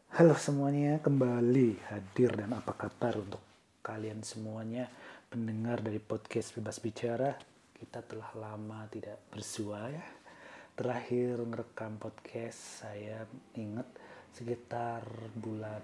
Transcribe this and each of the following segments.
Halo semuanya, kembali hadir dan apa kabar untuk kalian semuanya pendengar dari podcast Bebas Bicara. Kita telah lama tidak bersua ya. Terakhir ngerekam podcast saya ingat sekitar bulan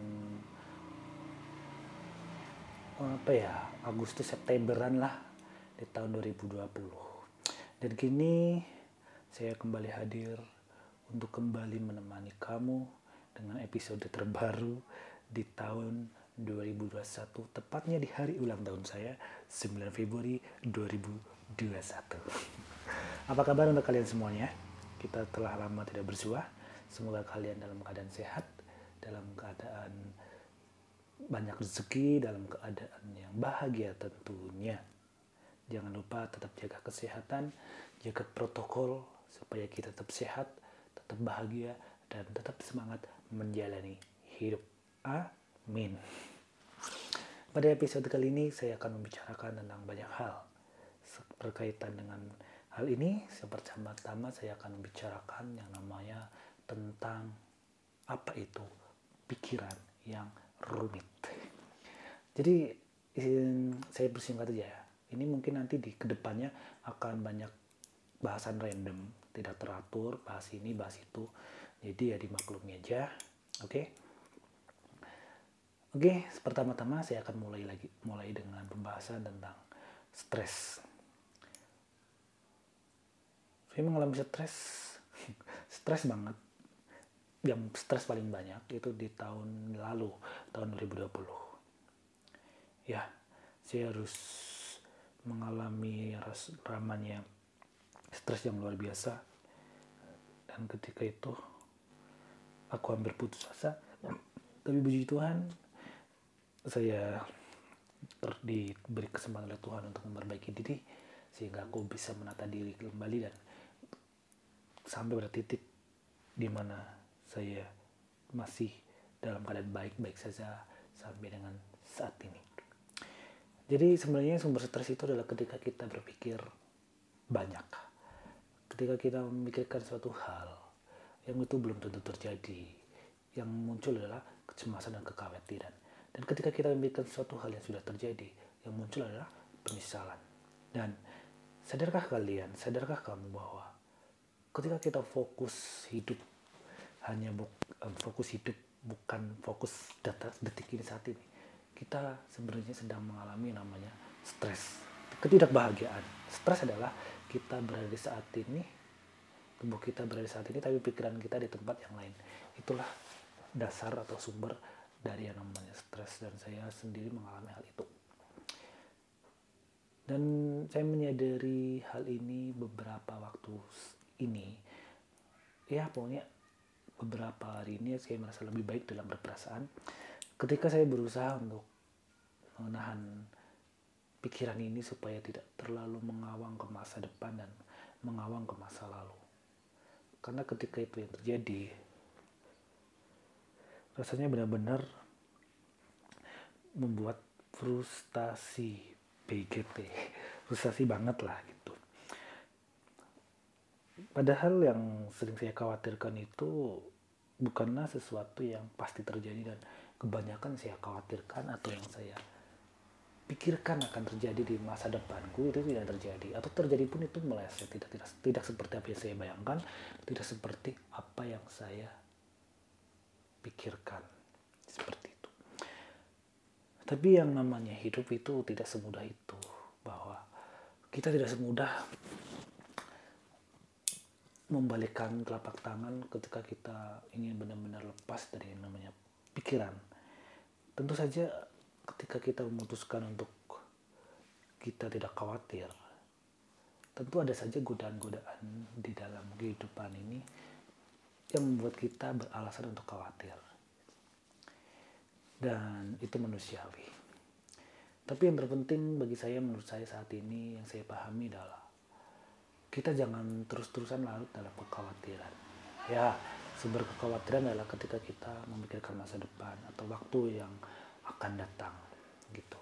Agustus Septemberan lah di tahun 2020. Dan kini saya kembali hadir untuk kembali menemani kamu dengan episode terbaru di tahun 2021, tepatnya di hari ulang tahun saya 9 Februari 2021. Apa kabar untuk kalian semuanya? Kita telah lama tidak bersua. Semoga kalian dalam keadaan sehat, dalam keadaan banyak rezeki, dalam keadaan yang bahagia tentunya. Jangan lupa tetap jaga kesehatan, jaga protokol supaya kita tetap sehat, tetap bahagia, dan tetap semangat menjalani hidup. Amin. Pada episode kali ini saya akan membicarakan tentang banyak hal berkaitan dengan hal ini. Pertama-tama saya akan membicarakan yang namanya tentang apa itu pikiran yang rumit. Jadi saya bersingkat aja ya. Ini mungkin nanti di kedepannya akan banyak bahasan random, tidak teratur, bahas ini, bahas itu. Jadi ya dimaklumi aja. Oke. Pertama-tama saya akan mulai dengan pembahasan tentang stres. Saya mengalami stres banget. Yang stres paling banyak itu di tahun lalu, tahun 2020. Ya, saya harus mengalami ramanya stres yang luar biasa, dan ketika itu aku hampir putus asa, tapi puji Tuhan saya diberi kesempatan oleh Tuhan untuk memperbaiki diri sehingga aku bisa menata diri kembali dan sampai pada titik di mana saya masih dalam keadaan baik-baik saja sampai dengan saat ini. Jadi sebenarnya sumber stres itu adalah ketika kita berpikir banyak. Ketika kita memikirkan suatu hal yang itu belum tentu terjadi, yang muncul adalah kecemasan dan kekhawatiran. Dan ketika kita memikirkan suatu hal yang sudah terjadi, yang muncul adalah penyesalan. Dan sadarkah kamu bahwa ketika kita fokus hidup bukan fokus detik ini saat ini, kita sebenarnya sedang mengalami namanya stres, ketidakbahagiaan. Stres adalah kita berada di saat ini, tubuh kita berada di saat ini, tapi pikiran kita di tempat yang lain. Itulah dasar atau sumber dari yang namanya stres, dan saya sendiri mengalami hal itu. Dan saya menyadari hal ini beberapa waktu ini. Ya pokoknya beberapa hari ini saya merasa lebih baik dalam berperasaan ketika saya berusaha untuk menahan pikiran ini supaya tidak terlalu mengawang ke masa depan dan mengawang ke masa lalu. Karena ketika itu yang terjadi, rasanya benar-benar membuat frustasi banget lah gitu. Padahal yang sering saya khawatirkan itu bukanlah sesuatu yang pasti terjadi dan kebanyakan saya khawatirkan atau yang saya pikirkan akan terjadi di masa depanku itu tidak terjadi, atau terjadi pun itu meleset, tidak seperti apa yang saya bayangkan, tidak seperti apa yang saya pikirkan, seperti itu. Tapi yang namanya hidup itu tidak semudah itu, bahwa kita tidak semudah membalikkan telapak tangan ketika kita ingin benar-benar lepas dari yang namanya pikiran. Tentu saja ketika kita memutuskan untuk kita tidak khawatir, tentu ada saja godaan-godaan di dalam kehidupan ini yang membuat kita beralasan untuk khawatir. Dan itu manusiawi. Tapi yang terpenting bagi saya, menurut saya saat ini, yang saya pahami adalah kita jangan terus-terusan larut dalam kekhawatiran. Ya, sumber kekhawatiran adalah ketika kita memikirkan masa depan atau waktu yang akan datang gitu.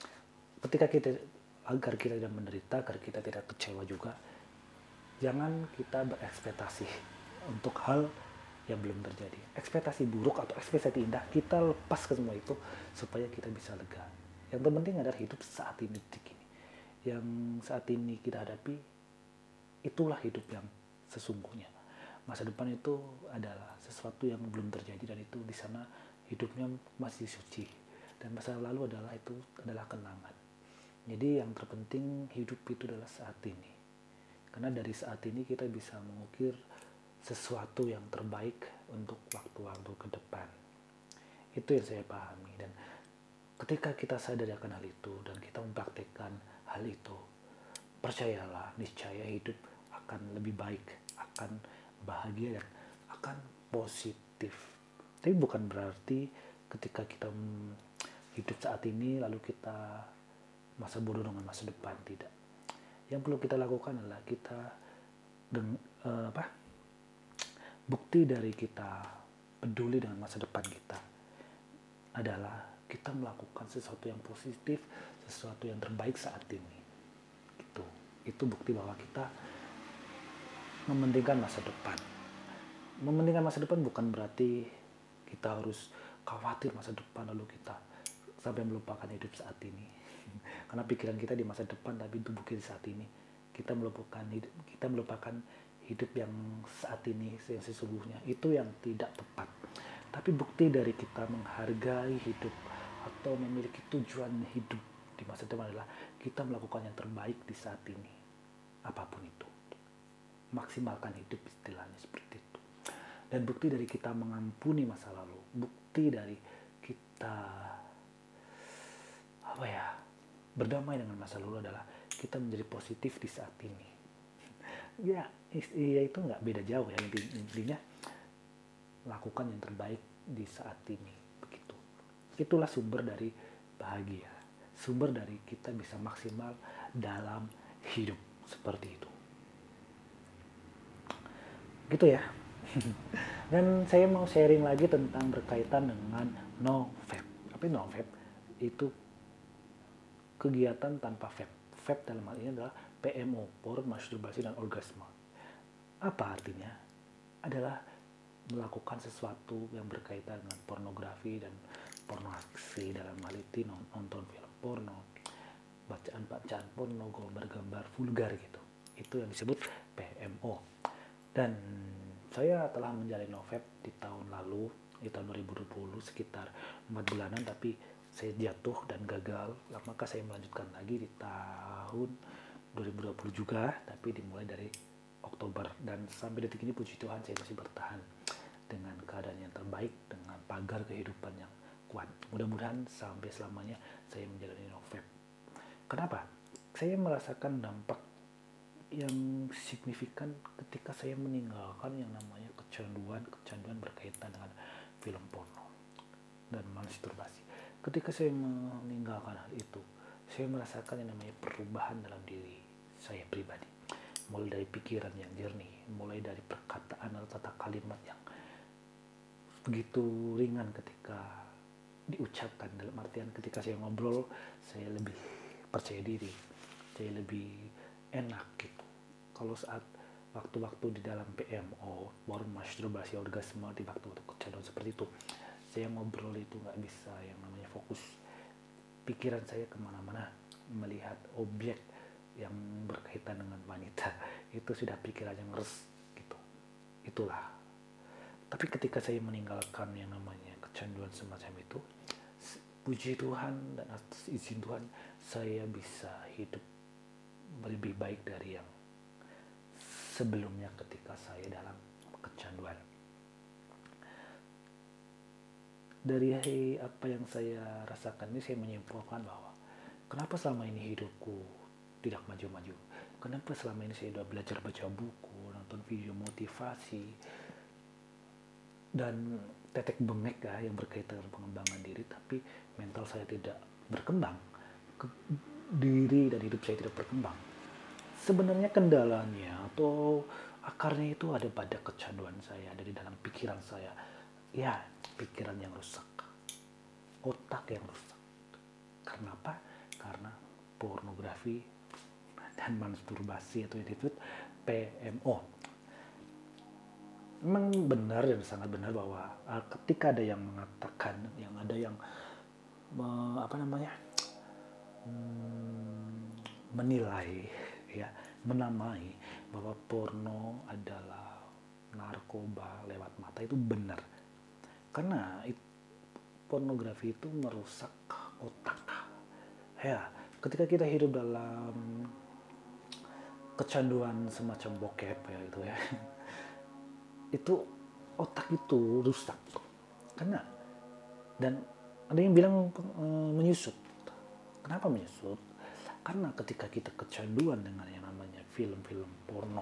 Agar kita tidak menderita, agar kita tidak kecewa juga, jangan kita berekspektasi untuk hal yang belum terjadi. Ekspektasi buruk atau ekspektasi indah, kita lepas ke semua itu supaya kita bisa lega. Yang terpenting adalah hidup saat ini, detik ini. Yang saat ini kita hadapi, itulah hidup yang sesungguhnya. Masa depan itu adalah sesuatu yang belum terjadi, dan itu di sana hidupnya masih suci. Dan masa lalu adalah kenangan. Jadi yang terpenting hidup itu adalah saat ini. Karena dari saat ini kita bisa mengukir sesuatu yang terbaik untuk waktu-waktu ke depan. Itu yang saya pahami. Dan ketika kita sadar akan hal itu dan kita mempraktikkan hal itu, percayalah, niscaya hidup akan lebih baik, akan bahagia, dan akan positif. Tapi bukan berarti ketika kita hidup saat ini lalu kita masa bodoh dengan masa depan, tidak. Yang perlu kita lakukan adalah kita bukti dari kita peduli dengan masa depan kita adalah kita melakukan sesuatu yang positif, sesuatu yang terbaik saat ini. Itu bukti bahwa kita mementingkan masa depan. Mementingkan masa depan bukan berarti kita harus khawatir masa depan lalu kita sampai melupakan hidup saat ini. Karena pikiran kita di masa depan tapi tubuh kita saat ini. Kita melupakan hidup yang saat ini, yang sesungguhnya. Itu yang tidak tepat. Tapi bukti dari kita menghargai hidup atau memiliki tujuan hidup di masa depan adalah kita melakukan yang terbaik di saat ini. Apapun itu. Maksimalkan hidup, istilahnya seperti itu. Dan bukti dari kita mengampuni masa lalu, bukti dari kita berdamai dengan masa lalu adalah kita menjadi positif di saat ini. Ya itu nggak beda jauh ya, intinya lakukan yang terbaik di saat ini, begitu. Itulah sumber dari bahagia, sumber dari kita bisa maksimal dalam hidup, seperti itu. Gitu ya. Dan saya mau sharing lagi tentang berkaitan dengan no-vape. Apa itu no-vape? Itu kegiatan tanpa vape. Vape dalam hal ini adalah PMO, porn, masturbasi, dan orgasme. Apa artinya? Adalah melakukan sesuatu yang berkaitan dengan pornografi dan pornografi, dalam hal itu nonton film porno, bacaan-bacaan porno, gambar-gambar vulgar gitu. Itu yang disebut PMO. Dan saya telah menjalani no-vape di tahun lalu, di tahun 2020 sekitar 4 bulanan, tapi saya jatuh dan gagal. Maka saya melanjutkan lagi di tahun 2020 juga, tapi dimulai dari Oktober. Dan sampai detik ini puji Tuhan saya masih bertahan dengan keadaan yang terbaik, dengan pagar kehidupan yang kuat. Mudah-mudahan sampai selamanya saya menjalani no-vape. Kenapa? Saya merasakan dampak yang signifikan ketika saya meninggalkan yang namanya kecanduan berkaitan dengan film porno dan masturbasi. Ketika saya meninggalkan hal itu, saya merasakan yang namanya perubahan dalam diri saya pribadi. Mulai dari pikiran yang jernih, mulai dari perkataan atau tata kalimat yang begitu ringan ketika diucapkan. Dalam artian ketika saya ngobrol, saya lebih percaya diri, saya lebih enak gitu. Kalau saat waktu-waktu di dalam PMO, baru masturbasi, orgasme, di waktu-waktu kecanduan seperti itu, saya ngobrol itu nggak bisa yang namanya fokus. Pikiran saya kemana-mana, melihat objek yang berkaitan dengan wanita, itu sudah pikiran yang res gitu. Itulah. Tapi ketika saya meninggalkan yang namanya kecanduan semacam itu, puji Tuhan dan atas izin Tuhan, saya bisa hidup lebih baik dari yang sebelumnya ketika saya dalam kecanduan. Dari apa yang saya rasakan ini, saya menyimpulkan bahwa kenapa selama ini hidupku tidak maju-maju, kenapa selama ini saya sudah belajar baca buku, nonton video motivasi, dan tetek bengek yang berkaitan dengan pengembangan diri, tapi mental saya tidak berkembang, diri dan hidup saya tidak berkembang. Sebenarnya kendalanya atau akarnya itu ada pada kecanduan saya, ada di dalam pikiran saya. Ya, pikiran yang rusak, otak yang rusak. Karena apa? Karena pornografi dan masturbasi atau yang disebut PMO. memang benar dan sangat benar bahwa ketika ada yang mengatakan, yang ada yang menilai, ya, menamai bahwa porno adalah narkoba lewat mata, itu benar. Karena pornografi itu merusak otak. Ya, ketika kita hidup dalam kecanduan semacam bokep ya itu ya, itu otak itu rusak. Karena, dan ada yang bilang menyusut. Kenapa menyusut? Karena ketika kita kecanduan dengan yang namanya film-film porno,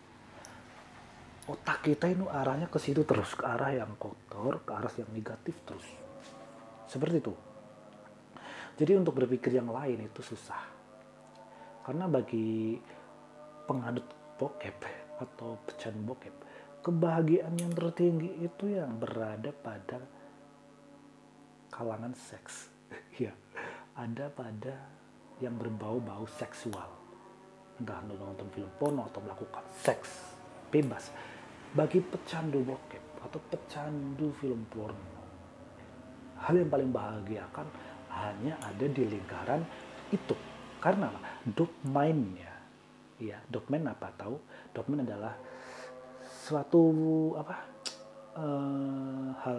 otak kita itu arahnya ke situ terus, ke arah yang kotor, ke arah yang negatif terus. Seperti itu. Jadi untuk berpikir yang lain itu susah. Karena bagi pengadut bokep atau pecandu bokep, kebahagiaan yang tertinggi itu yang berada pada kalangan seks. Ya, ada pada yang berbau-bau seksual. Entah nonton film porno atau melakukan seks bebas. Bagi pecandu bokep atau pecandu film porno, hal yang paling bahagiakan hanya ada di lingkaran itu. Karena dopamine-nya, ya, dopamine apa tahu? Dopamine adalah suatu hal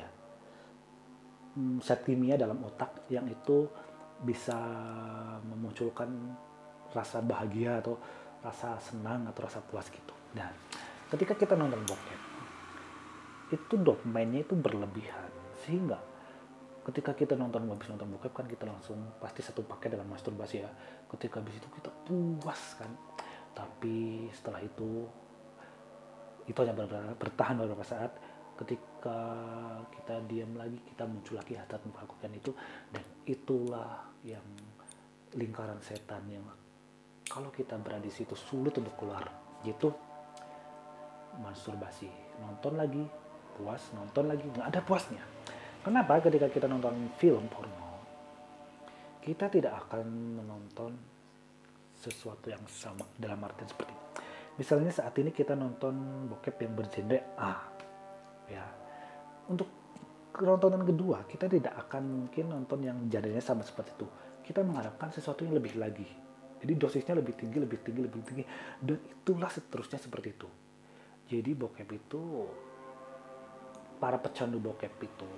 zat kimia dalam otak yang itu bisa memunculkan rasa bahagia atau rasa senang atau rasa puas gitu. Nah, ketika kita nonton bokep, itu dopamine-nya itu berlebihan, sehingga ketika kita habis nonton bokep kan kita langsung pasti satu paket dengan masturbasi ya. Ketika habis itu kita puas kan. Tapi setelah itu hanya bertahan beberapa saat. Ketika kita diam lagi, kita muncul lagi hasrat melakukan itu, dan itulah yang lingkaran setan yang kalau kita berada di situ sulit untuk keluar, yaitu masturbasi. Nonton lagi, puas, nonton lagi, nggak ada puasnya. Kenapa? Ketika kita nonton film porno, kita tidak akan menonton sesuatu yang sama, dalam artian seperti misalnya saat ini kita nonton bokep yang bergenre A, ya. Untuk nontonan kedua kita tidak akan mungkin nonton yang genrenya sama seperti itu. Kita mengharapkan sesuatu yang lebih lagi. Jadi dosisnya lebih tinggi, dan itulah seterusnya seperti itu. Jadi bokep itu, para pecandu bokep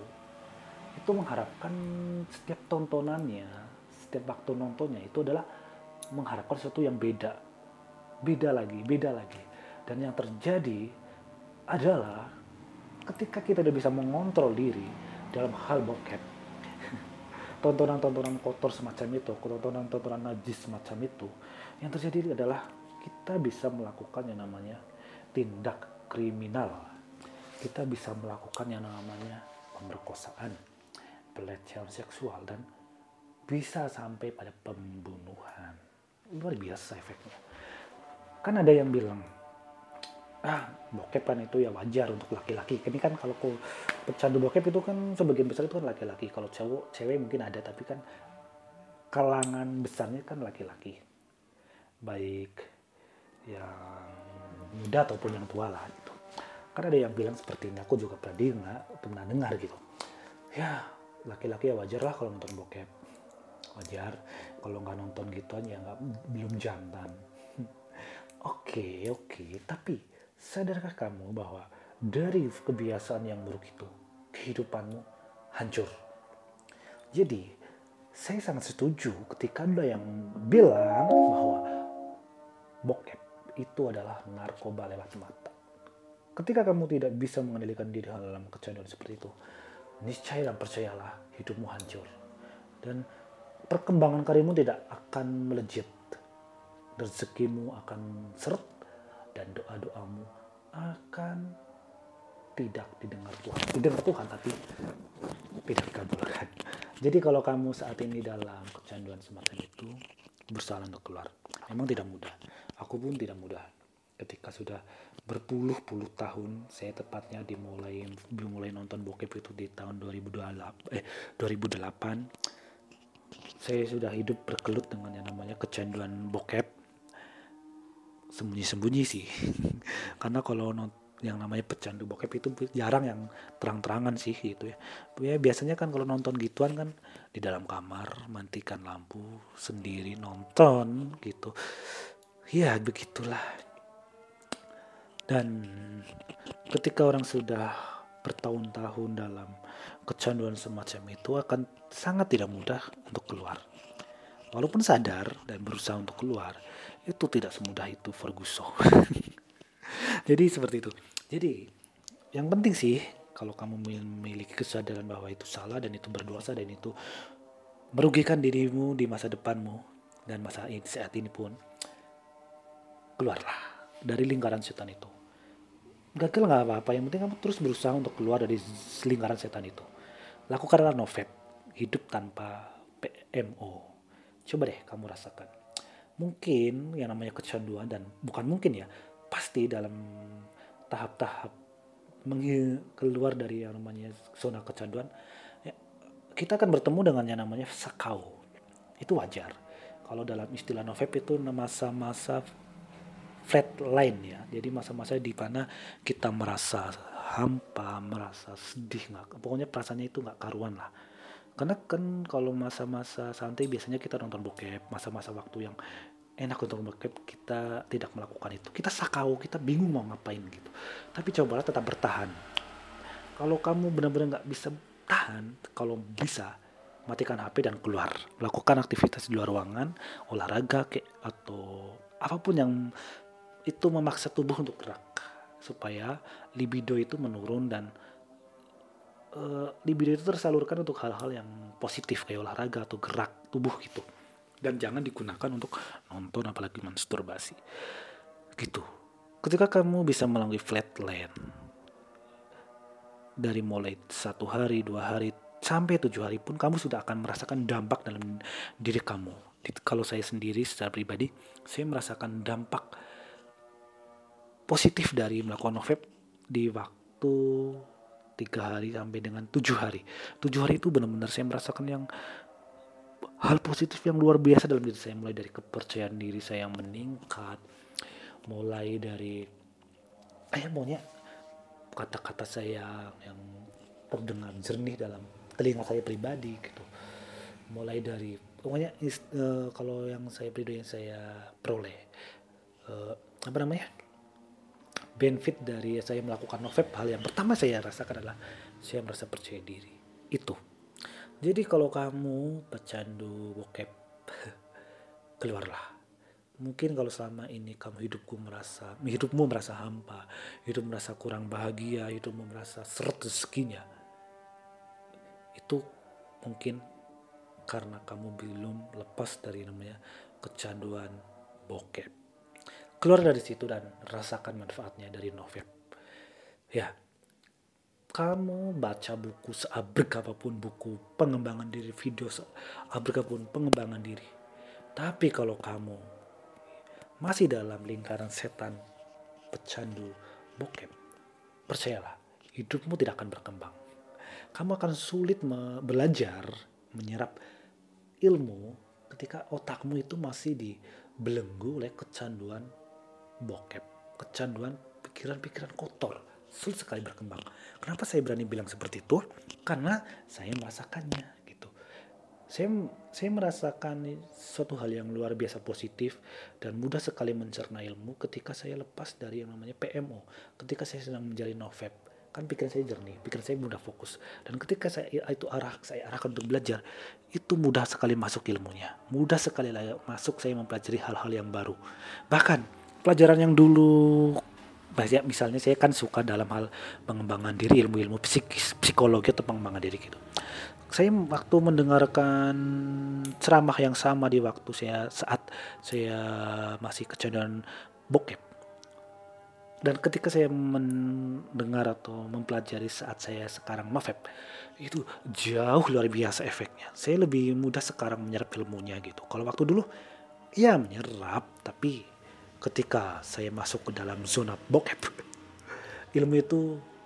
itu mengharapkan setiap tontonannya, setiap waktu nontonnya itu adalah mengharapkan sesuatu yang beda lagi. Dan yang terjadi adalah ketika kita tidak bisa mengontrol diri dalam hal bokep, tontonan-tontonan kotor semacam itu, tontonan-tontonan najis semacam itu, yang terjadi adalah kita bisa melakukan yang namanya tindak kriminal. Kita bisa melakukan yang namanya pemerkosaan, pelecehan seksual, dan bisa sampai pada pembunuhan. Luar biasa efeknya. Kan ada yang bilang, bokep kan itu ya wajar untuk laki-laki. Ini kan kalau pecandu bokep itu kan sebagian besar itu kan laki-laki. Kalau cewek mungkin ada, tapi kan kalangan besarnya kan laki-laki. Baik yang muda ataupun yang tua lah gitu. Kan ada yang bilang seperti ini, aku juga pernah dengar gitu. Ya, laki-laki ya wajar lah kalau nonton bokep. Wajar, kalau nggak nonton gituan ya belum jantan. Oke, tapi sadarkah kamu bahwa dari kebiasaan yang buruk itu, kehidupanmu hancur? Jadi, saya sangat setuju ketika ada yang bilang bahwa bokep itu adalah narkoba lewat mata. Ketika kamu tidak bisa mengendalikan diri dalam kecanduan seperti itu, niscaya dan percayalah hidupmu hancur. Dan perkembangan karirmu tidak akan melejit. Rezekimu akan seret dan doa-doamu akan tidak didengar Tuhan, tapi tidak dikabulkan. Jadi kalau kamu saat ini dalam kecanduan semacam itu, berusaha untuk keluar. Memang tidak mudah. Aku pun tidak mudah. Ketika sudah berpuluh-puluh tahun, saya tepatnya dimulai nonton bokep itu di tahun 2008. Saya sudah hidup bergelut dengan yang namanya kecanduan bokep. Sembunyi-sembunyi sih. Karena kalau yang namanya pecandu bokep itu jarang yang terang-terangan sih gitu ya. Ya biasanya kan kalau nonton gituan kan di dalam kamar, matikan lampu, sendiri nonton gitu. Ya begitulah. Dan ketika orang sudah bertahun-tahun dalam kecanduan semacam itu akan sangat tidak mudah untuk keluar. Walaupun sadar dan berusaha untuk keluar, itu tidak semudah itu Ferguson. Jadi seperti itu. Jadi yang penting sih kalau kamu memiliki kesadaran bahwa itu salah dan itu berdosa dan itu merugikan dirimu di masa depanmu dan saat ini pun, keluarlah dari lingkaran setan itu. Gagal nggak apa-apa, yang penting kamu terus berusaha untuk keluar dari lingkaran setan itu. Lakukanlah NoFap, hidup tanpa PMO. Coba deh kamu rasakan. Mungkin yang namanya kecanduan, dan bukan mungkin ya, pasti dalam tahap-tahap keluar dari yang namanya zona kecanduan, ya, kita akan bertemu dengan yang namanya sakau. Itu wajar. Kalau dalam istilah NoFap itu masa-masa flatline ya. Jadi masa-masa di mana kita merasa hampa, merasa sedih, pokoknya perasaannya itu nggak karuan lah. Karena kan kalau masa-masa santai biasanya kita nonton bokep, masa-masa waktu yang enak untuk bokep kita tidak melakukan itu. Kita sakau, kita bingung mau ngapain gitu. Tapi cobalah tetap bertahan. Kalau kamu benar-benar nggak bisa tahan, kalau bisa matikan HP dan keluar. Lakukan aktivitas di luar ruangan, olahraga atau apapun yang itu memaksa tubuh untuk gerak supaya libido itu menurun dan libido itu tersalurkan untuk hal-hal yang positif kayak olahraga atau gerak tubuh gitu, dan jangan digunakan untuk nonton apalagi masturbasi gitu. Ketika kamu bisa melalui flatland dari mulai 1 hari 2 hari sampai 7 hari pun, kamu sudah akan merasakan dampak dalam diri kamu. Kalau saya sendiri secara pribadi, saya merasakan dampak positif dari melakukan NoFap di waktu 3 hari sampai dengan 7 hari. 7 hari itu benar-benar saya merasakan yang hal positif yang luar biasa dalam diri saya, mulai dari kepercayaan diri saya yang meningkat, mulai dari maunya kata-kata saya yang terdengar jernih dalam telinga saya pribadi gitu. Mulai dari pokoknya kalau yang saya pribadi yang saya peroleh benefit dari saya melakukan NoFap, hal yang pertama saya rasakan adalah saya merasa percaya diri. Itu. Jadi kalau kamu pecandu bokep, keluarlah. Mungkin kalau selama ini hidupmu merasa hampa, hidup merasa kurang bahagia, hidupmu merasa seret rezekinya, itu mungkin karena kamu belum lepas dari namanya kecanduan bokep. Keluar dari situ dan rasakan manfaatnya dari NoFap. Ya, kamu baca buku seabrek apapun, buku pengembangan diri, video seabrek apapun pengembangan diri. Tapi kalau kamu masih dalam lingkaran setan pecandu bokep, percayalah, hidupmu tidak akan berkembang. Kamu akan sulit belajar, menyerap ilmu ketika otakmu itu masih dibelenggu oleh kecanduan bokep, kecanduan pikiran-pikiran kotor, sulit sekali berkembang. Kenapa saya berani bilang seperti itu? Karena saya merasakannya gitu. Saya merasakan suatu hal yang luar biasa positif dan mudah sekali mencerna ilmu ketika saya lepas dari yang namanya PMO. Ketika saya sedang menjalin NoFap, kan pikiran saya jernih, pikiran saya mudah fokus. Dan ketika saya arahkan untuk belajar, itu mudah sekali masuk ilmunya. Mudah sekali masuk saya mempelajari hal-hal yang baru. Bahkan pelajaran yang dulu misalnya saya kan suka dalam hal pengembangan diri, ilmu-ilmu psikologi atau pengembangan diri gitu. Saya waktu mendengarkan ceramah yang sama di waktu saat saya masih kecanduan bokep, dan ketika saya mendengar atau mempelajari saat saya sekarang NoFap, itu jauh luar biasa efeknya. Saya lebih mudah sekarang menyerap ilmunya gitu. Kalau waktu dulu ya menyerap, tapi ketika saya masuk ke dalam zona bokep, ilmu itu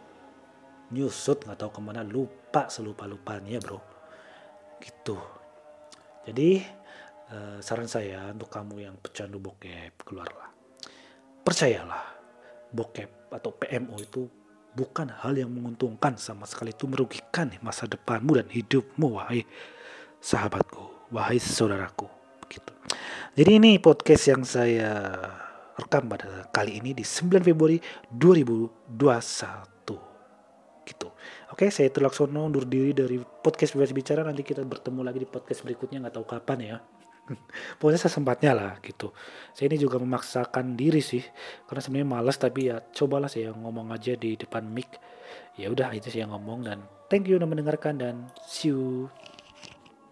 nyusut, nggak tahu kemana, lupa selupa-lupanya bro gitu. Jadi saran saya untuk kamu yang pecandu bokep, keluarlah, percayalah, bokep atau PMO itu bukan hal yang menguntungkan sama sekali, itu merugikan masa depanmu dan hidupmu, wahai sahabatku, wahai saudaraku, begitu. Jadi ini podcast yang saya rekam pada kali ini di 9 Februari 2021 gitu. Oke, saya Tulaksono undur diri dari podcast Bebas Bicara. Nanti kita bertemu lagi di podcast berikutnya, nggak tahu kapan ya. Pokoknya sesempatnya lah gitu. Saya ini juga memaksakan diri sih, karena sebenarnya malas, tapi ya cobalah saya ngomong aja di depan mic. Ya udah, itu sih yang ngomong, dan thank you udah mendengarkan, dan see you.